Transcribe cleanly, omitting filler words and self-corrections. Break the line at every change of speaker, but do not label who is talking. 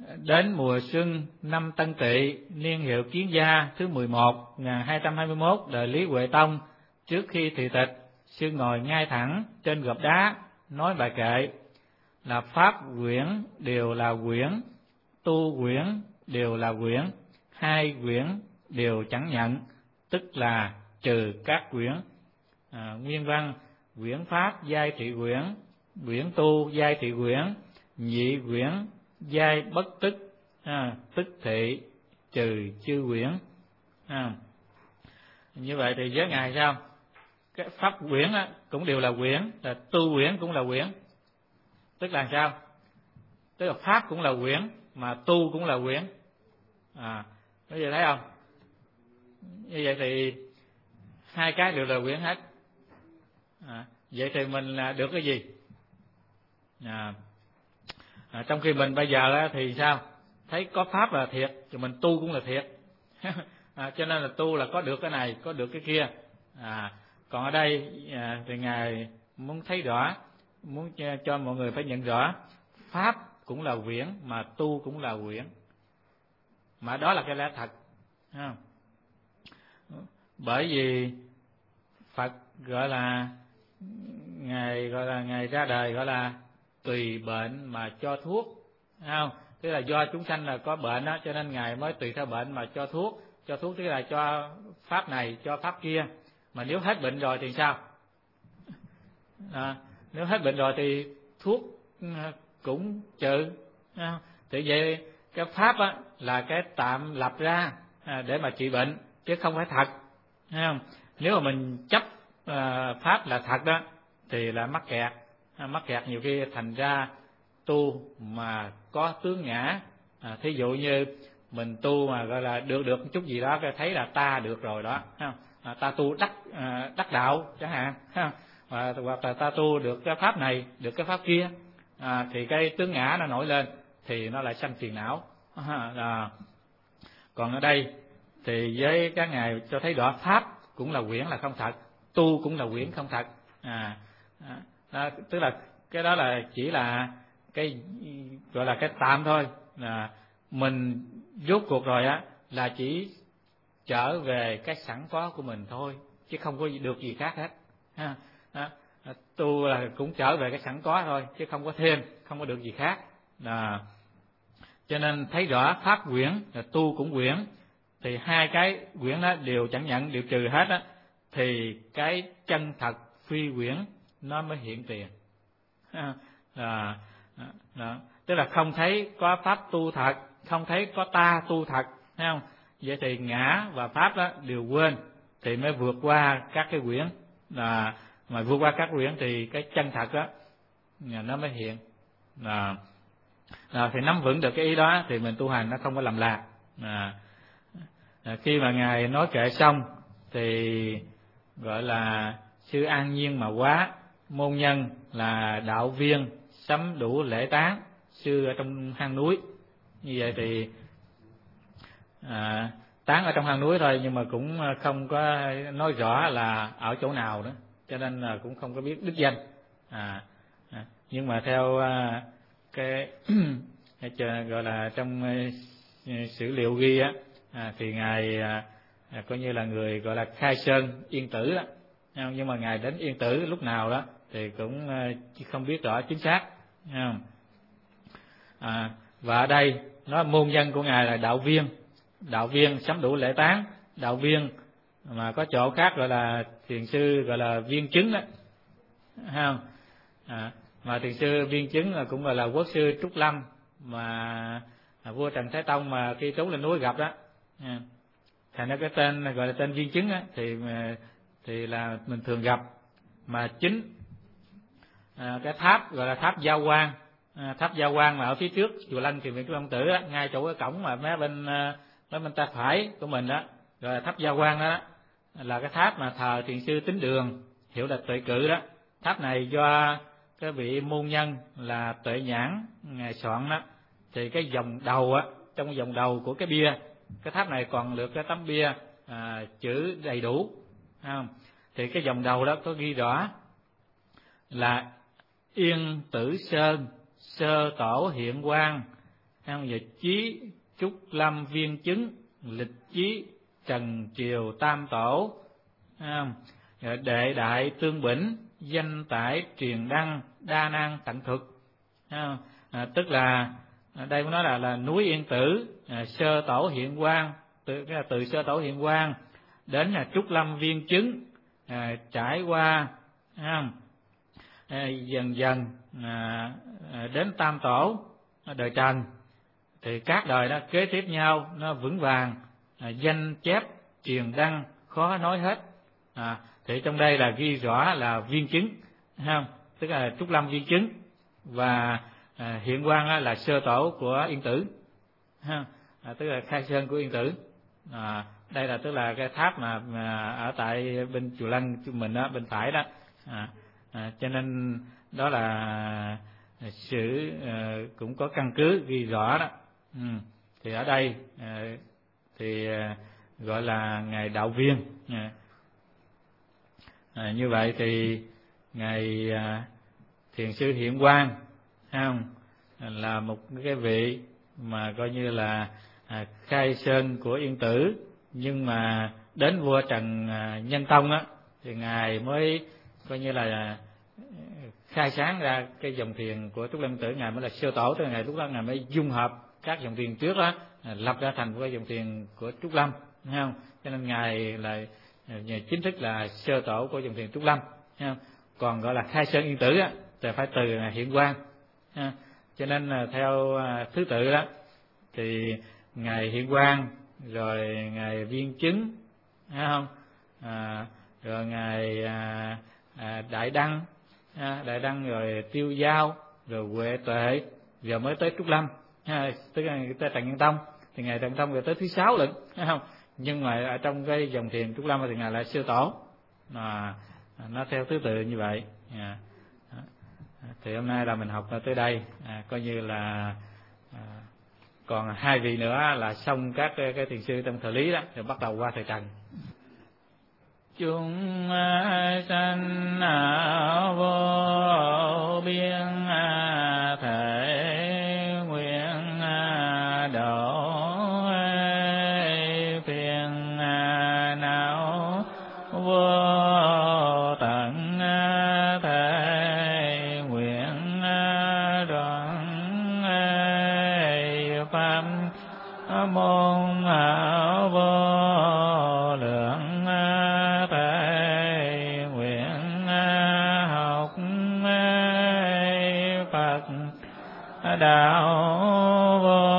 Đến mùa xuân năm Tân Tỵ, niên hiệu Kiến Gia thứ 11, 1221 đời Lý Huệ Tông, trước khi thị tịch, sư ngồi ngay thẳng trên gò đá, nói bài kệ là pháp quyển đều là quyển, tu quyển đều là quyển, hai quyển đều chẳng nhận, tức là trừ các quyển. Nguyên văn: quyển pháp giai thị quyển, quyển tu giai thị quyển, nhị quyển giai bất tức, tức thị trừ chư quyển. Như vậy thì với ngài sao? Cái pháp quyển cũng đều là quyển, là tu quyển cũng là quyển. Tức là sao? Tức là pháp cũng là quyển, mà tu cũng là quyển. Bây giờ thấy không? Như vậy thì hai cái đều là quyển hết. Vậy thì mình được cái gì? Trong khi mình bây giờ thì sao? Thấy có pháp là thiệt, thì mình tu cũng là thiệt. Cho nên là tu là có được cái này, có được cái kia. Còn ở đây thì ngài muốn thấy rõ, muốn cho mọi người phải nhận rõ, pháp cũng là quyển, mà tu cũng là quyển, mà đó là cái lẽ thật. Bởi vì Phật gọi là ngài ra đời gọi là tùy bệnh mà cho thuốc, không? Tức là do chúng sanh là có bệnh đó, cho nên ngài mới tùy theo bệnh mà cho thuốc. Cho thuốc tức là cho pháp này, cho pháp kia. Mà nếu hết bệnh rồi thì sao? Nếu hết bệnh rồi thì thuốc cũng trừ. Thì vậy cái pháp là cái tạm lập ra để mà trị bệnh, chứ không phải thật. Không? Nếu mà mình chấp pháp là thật đó thì là mắc kẹt. Mắc kẹt nhiều khi thành ra tu mà có tướng ngã. Thí dụ như mình tu mà gọi là được một chút gì đó, thấy là ta được rồi đó, ta tu đắc đạo chẳng hạn, hoặc là ta tu được cái pháp này, được cái pháp kia, thì cái tướng ngã nó nổi lên thì nó lại sanh phiền não. Còn ở đây thì với các ngài cho thấy rõ pháp cũng là quyển là không thật, tu cũng là quyển không thật. Tức là cái đó là chỉ là cái gọi là cái tạm thôi. Mình rốt cuộc rồi là chỉ trở về cái sẵn có của mình thôi, chứ không có được gì khác hết. Tu là cũng trở về cái sẵn có thôi, chứ không có thêm, không có được gì khác. Cho nên thấy rõ pháp quyển là tu cũng quyển, thì hai cái quyển đó đều chẳng nhận, đều trừ hết á, thì cái chân thật phi quyển nó mới hiện tiền. Tức là không thấy có pháp tu thật, không thấy có ta tu thật, thấy không? Vậy thì ngã và pháp đó đều quên, thì mới vượt qua các cái quyển. Mà vượt qua các quyển thì cái chân thật đó nó mới hiện. Thì nắm vững được cái ý đó thì mình tu hành nó không có lầm lạc. Khi mà ngài nói kệ xong thì gọi là sư an nhiên mà quá, môn nhân là đạo viên sắm đủ lễ tán, sư ở trong hang núi. Như vậy thì tán ở trong hang núi thôi, nhưng mà cũng không có nói rõ là ở chỗ nào nữa, cho nên là cũng không có biết đích danh. Nhưng mà theo cái gọi là trong sử liệu ghi thì ngài coi như là người gọi là khai sơn Yên Tử đó. Nhưng mà ngài đến Yên Tử lúc nào đó thì cũng không biết rõ chính xác. Và ở đây nó môn nhân của ngài là đạo viên sắm đủ lễ tán, đạo viên mà có chỗ khác gọi là thiền sư gọi là viên chứng đó, không? Mà thiền sư viên chứng là cũng gọi là quốc sư Trúc Lâm mà vua Trần Thái Tông mà khi trốn lên núi gặp đó. Thành ra cái tên gọi là tên viên chứng á, thì là mình thường gặp. Mà chính cái tháp gọi là tháp Giao Quang, tháp Giao Quang mà ở phía trước chùa Lăng Thiền Viện Trúc Lâm Tử á, ngay chỗ cái cổng mà mé bên tay phải của mình đó, gọi là tháp Giao Quang đó, là cái tháp mà thờ thiền sư Tín Đường, hiệu là Tuệ Cự đó. Tháp này do cái vị môn nhân là Tuệ Nhãn ngài soạn đó. Thì cái vòng đầu trong vòng đầu của cái bia, cái tháp này còn được cái tấm bia chữ đầy đủ, không? Thì cái vòng đầu đó có ghi rõ là Yên Tử Sơn, sơ tổ hiện quang, Và chí Trúc Lâm Viên Chứng, lịch chí Trần Triều Tam Tổ, đệ đại Tương Bỉnh, danh tải truyền đăng, đa năng tận thuật. Tức là đây cũng nói là núi Yên Tử, sơ tổ hiện quang, từ sơ tổ hiện quang đến là Trúc Lâm Viên Chứng, trải qua dần dần đến Tam Tổ đời Trần, thì các đời đó kế tiếp nhau nó vững vàng, danh chép truyền đăng khó nói hết. Thì trong đây là ghi rõ là viên chứng, không? Tức là Trúc Lâm Viên Chứng, và hiện quang là sơ tổ của Yên Tử, tức là khai sơn của Yên Tử. Đây là tức là cái tháp mà ở tại bên chùa Lăng chúng mình đó, bên phải đó. Cho nên đó là sử cũng có căn cứ ghi rõ đó. Thì ở đây thì gọi là ngài Đạo Viên. Như vậy thì ngài Thiền sư Hiện Quang, không, là một cái vị mà coi như là khai sơn của Yên Tử, nhưng mà đến vua Trần Nhân Tông á thì ngài mới coi như là khai sáng ra cái dòng thiền của Trúc Lâm Tử. Ngài mới là sơ tổ, từ ngày lúc đó ngài mới dung hợp các dòng thiền trước đó, lập ra thành một cái dòng thiền của Trúc Lâm, thấy không? Cho nên ngài là chính thức là sơ tổ của dòng thiền Trúc Lâm, thấy không? Còn gọi là khai sơn Yên Tử á thì phải từ ngài Hiện Quang. Cho nên theo thứ tự đó thì ngài Hiện Quang, rồi ngài Viên Chứng, thấy không? Rồi ngài Đại Đăng, rồi Tiêu Giao, rồi Huệ Tuệ, giờ mới tới Trúc Lâm, tức là tới Trần Nhân Tông. Thì ngài Trần Nhân Tông rồi tới thứ 6 lận, thấy không? Nhưng mà ở trong cái dòng thiền Trúc Lâm thì ngài là sơ tổ, nó theo thứ tự như vậy. Thì hôm nay là mình học tới đây, coi như là còn 2 vị nữa là xong các cái thiền sư trong thời Lý đó, rồi bắt đầu qua thời Trần. Chúng sanh vô biên thể nguyện độ phiền não vô tận thể nguyện đoạn pháp môn vô lượng thể nguyện học Phật đạo vô